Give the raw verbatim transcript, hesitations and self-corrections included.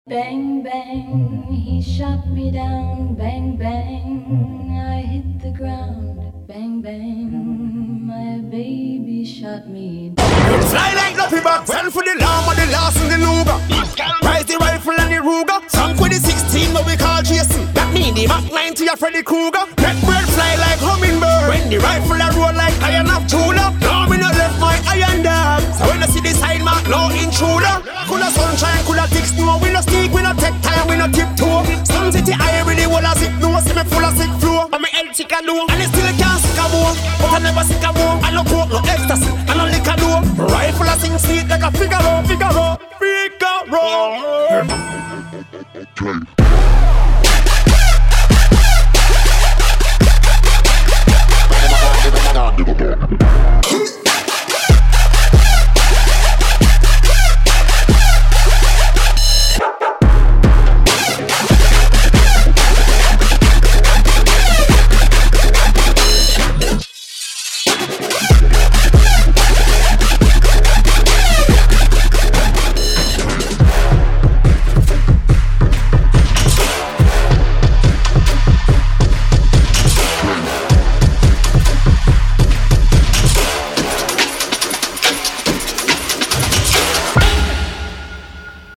Bang, bang, he shot me down. Bang, bang, I hit the ground. Bang, bang, my baby shot me down. Fly like nothing back, send for the lamb and the last in the Luga. Rise the rifle and the Ruger. Sunk with the sixteen, what we call Jason. That mean the Mach ninety a Freddy Krueger. Let bird fly like hummingbird. When the rifle a roll like iron of tuna. Now me not left my iron dog. So when I see the sign mark, no intruder. Cool of sunshine, cool of thick snow. We no sneak, we no take time, we no tiptoe. Some city I really wanna zip no. See me full of sick flow. I'm a health sick alone. And it still can't sick a bone. But I never sick a bone. I no coke, no ecstasy. I no liquor no. Rifle a sing sweet like a Figaro, Figaro, Figaro. Okay.